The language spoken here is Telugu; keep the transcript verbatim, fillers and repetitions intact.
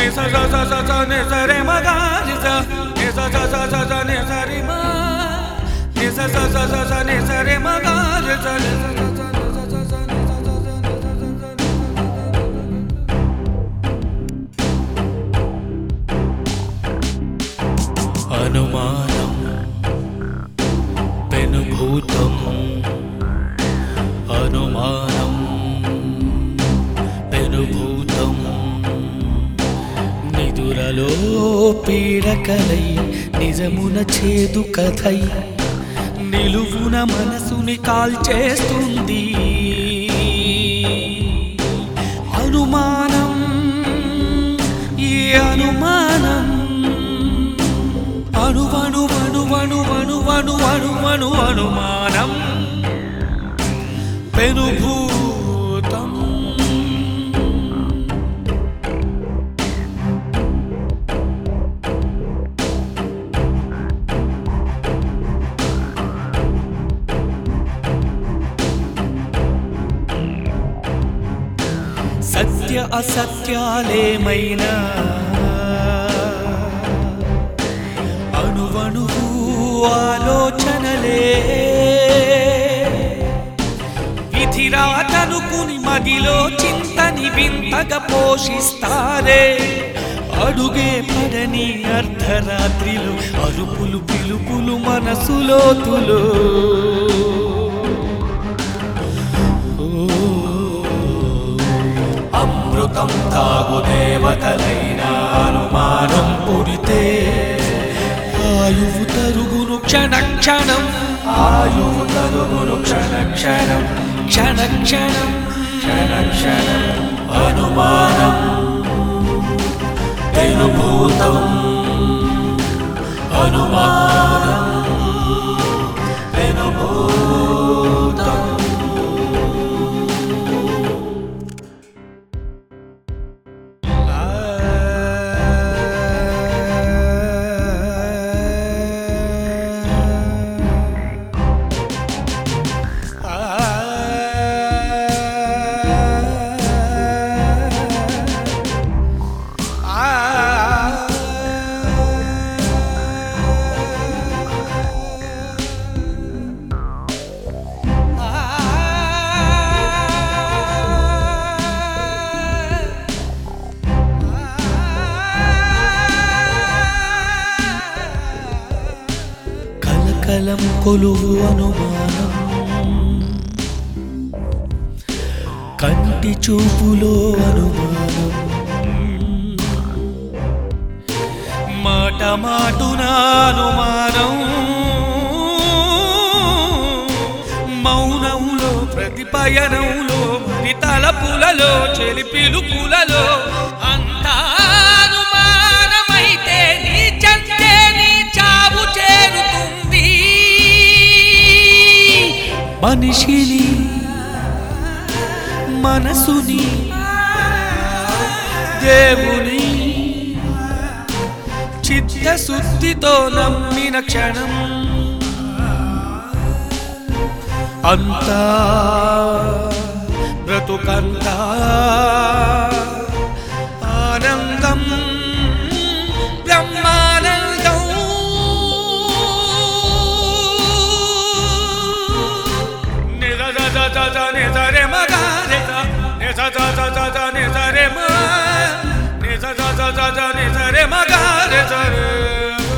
sa sa sa sa sa ni sa re ma ga ni sa ni sa sa sa sa sa ni sa re ma ni sa sa sa sa sa ni sa re ma ga ni sa ni sa sa sa sa sa ni sa sa sa అనుమానం పెనుభూతం అనుమానం పెనుభూతం నిదురలో పీడకలై నిజమున చేదు కథై నిలువున మనసుని కాల్చేస్తుంది అనుమానం ఈ అనుమానం అణువణు వణువణు వణువణు వణువణు అనుమానం పెనుభూతం సత్య అసత్యాలేమైనా అణువణువు ఆలోచనలే విధిరాతనుకుని మదిలో చింతని వింతగా పోషిస్తారే అడుగే పడని అర్ధరాత్రిలో అరుపులు పిలుపులు మనసులోతులో అమృతం తాగు దేవతలైన అనుమానం పుడితే ఆయువు తరుగును క్షణ క్షణం ఆయువు తరుగును క్షణ క్షణం క్షణ క్షణం క్షణ క్షణం అనుమానం పెనుభూతం అనుమానం పెనుభూతం కలం కొలువు అనుమానం కంటి చూపులో అనుమానం మాట మాటున అనుమానం మౌనంలో ప్రతిపయనంలో మరి తలపులలో చెలి పిలుపులలో అంతా అనుమానమైతే నీ చంటే నీ చావు చేరుతుంది మనిషిని మనసుని దేవుని చిత్తశుద్ధితో నమ్మిన క్షణం అంతా బ్రతుకంతా ఆనందం బ్రహ్మానందం నిజ నిజరే మగా నిజ నిజ నిజరే మా నిజ నిజరే మగా నిజ